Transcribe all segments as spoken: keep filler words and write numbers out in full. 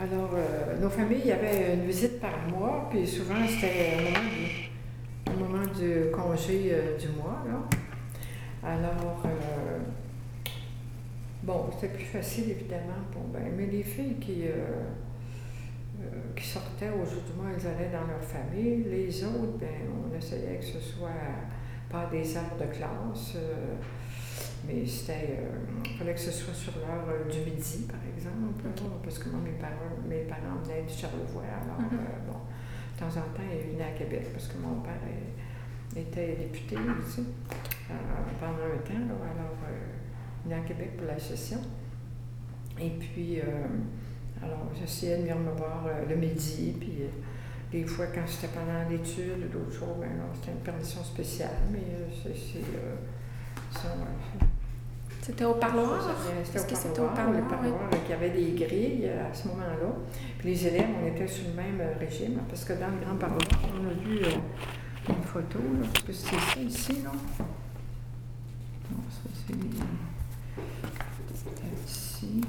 Alors, euh, nos familles, il y avait une visite par mois, puis souvent, c'était au moment du, au moment du congé euh, du mois, là. Alors, euh, bon, c'était plus facile, évidemment, pour, ben, mais les filles qui, euh, euh, qui sortaient au jour du mois, elles allaient dans leur famille. Les autres, ben, on essayait que ce soit pas des heures de classe, euh, mais c'était, euh, il fallait que ce soit sur l'heure euh, du midi, par exemple, okay. Là, parce que moi, mes parents, mes parents venaient du Charlevoix, alors, mm-hmm. euh, bon, de temps en temps, ils venaient à Québec, parce que mon père est, était député aussi, euh, pendant un temps, là, alors, euh, il venait à Québec pour la session. Et puis, euh, alors, j'essayais de venir me voir euh, le midi, puis euh, des fois, quand c'était pendant l'étude ou d'autres choses, ben là, c'était une permission spéciale, mais euh, c'est, c'est euh, ça, ouais. C'était au parloir? C'était au parloir, c'était au parloir, le parloir oui. Qui avait des grilles à ce moment-là. Puis les élèves, on était sur le même régime, parce que dans le grand parloir, on a vu euh, une photo, là, parce que c'est ça ici, là. Non, ça c'est... C'était ici.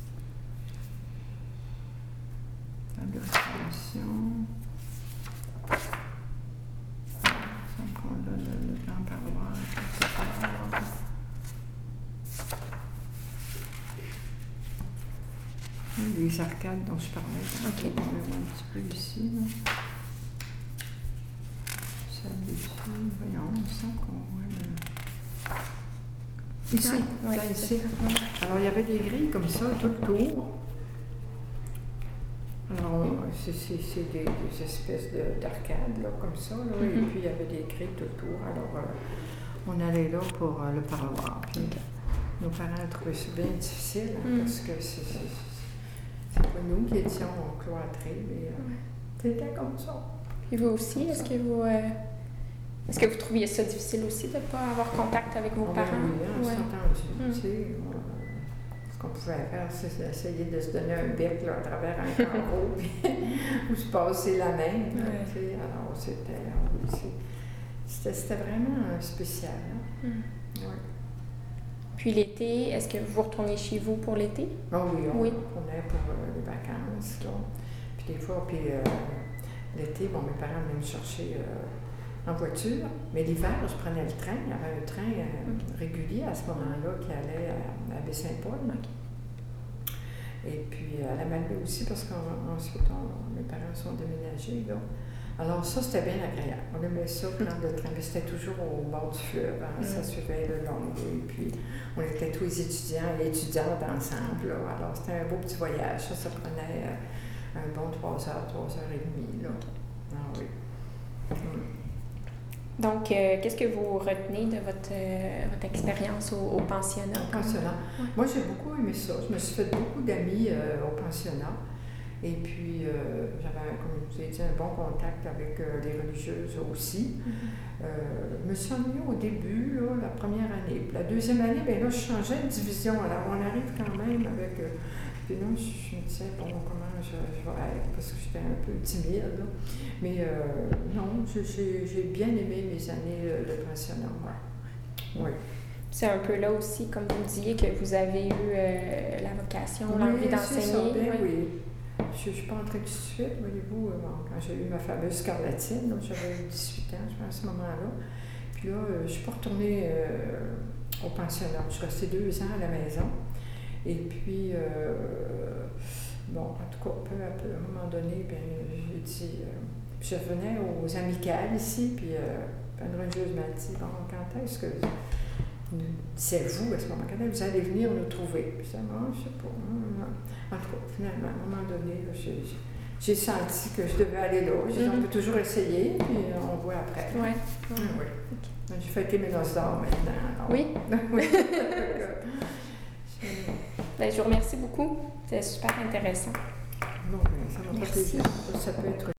La restauration. Ça me qu'on a le, le grand parloir, quelque les arcades dont je parlais. Ok. On va voir un petit peu ici. Là. Celle ici, voyons, on sent qu'on voit le... Ici, ah, ouais, là, ici. Alors, il y avait des grilles comme ça, tout le tour. Alors, c'est, c'est, c'est des, des espèces de, d'arcades, là, comme ça, là, mm-hmm. Et puis il y avait des grilles tout le tour. Alors, euh, on allait là pour euh, le parloir. Puis, okay. Nos parents trouvaient ça bien difficile, hein, mm. parce que c'est, c'est, c'est pas nous qui étions cloîtrés, mais euh, ouais. C'était comme ça. Et vous aussi, est-ce que vous, euh, est-ce que vous trouviez ça difficile aussi de ne pas avoir contact avec vos oh, parents? Ben oui, on ouais. s'entendait, mm. tu sais. Ce qu'on pouvait faire, c'est essayer de se donner un bec là, à travers un carreau, ou se passer la main. Ouais. Tu sais. Alors, c'était, c'était, c'était vraiment spécial. Hein? Mm. Ouais. Puis l'été, est-ce que vous retourniez chez vous pour l'été? Oh oui, on oui. retournait pour euh, les vacances. Là. Puis des fois, puis euh, l'été, bon, mes parents venaient me chercher euh, en voiture. Mais l'hiver, je prenais le train. Il y avait un train euh, okay. régulier à ce moment-là qui allait à, à Baie-Saint-Paul. Okay. Et puis à la Malbaie aussi, parce qu'ensuite, mes parents sont déménagés. Là. Alors ça, c'était bien agréable. On aimait ça, prendre le train, mais c'était toujours au bord du fleuve. Hein. Mm. Ça suivait le long. Et puis, on était tous les étudiants et étudiantes ensemble. Là. Alors, c'était un beau petit voyage. Ça, ça prenait euh, un bon trois heures, trois heures et demie. Là. Ah oui. Mm. Donc, euh, qu'est-ce que vous retenez de votre, euh, votre expérience au, au pensionnat? Au pensionnat. Ouais. Moi, j'ai beaucoup aimé ça. Je me suis fait beaucoup d'amis euh, au pensionnat. Et puis, euh, j'avais, comme je vous ai dit, un bon contact avec euh, les religieuses aussi. Mm-hmm. Euh, je me suis ennuyée au début, là, la première année. Puis la deuxième année, bien là, je changeais de division. Alors, on arrive quand même avec... Euh, puis là, je, je me disais, bon, comment je, je vais être, parce que j'étais un peu timide, là. Mais euh, non, j'ai, j'ai bien aimé mes années de pensionnat. Ouais. Oui. C'est un peu là aussi, comme vous disiez, que vous avez eu euh, la vocation, oui, l'envie d'enseigner. C'est ça, bien, oui. oui. Je ne suis pas entrée tout de suite, voyez-vous, euh, bon, quand j'ai eu ma fameuse scarlatine, donc j'avais dix-huit ans, je pense, à ce moment-là. Puis là, euh, je ne suis pas retournée euh, au pensionnat. Je suis restée deux ans à la maison. Et puis, euh, bon, en tout cas, peu à peu, à un moment donné, bien, j'ai dit, euh, je venais aux amicales ici, puis euh, une religieuse m'a dit, bon, quand est-ce que... C'est vous, à ce moment là vous allez venir nous trouver. Puis ça, bon, je sais pas. En tout cas, finalement, à un moment donné, là, j'ai, j'ai senti que je devais aller là. J'ai dit, mm-hmm. on peut toujours essayer, puis on voit après. Ouais. Oui. Oui. Okay. J'ai fêté mes noces d'or maintenant. Alors. Oui. Oui. Ben, je vous remercie beaucoup. C'était super intéressant. Bon, ça m'a fait plaisir. Ça peut être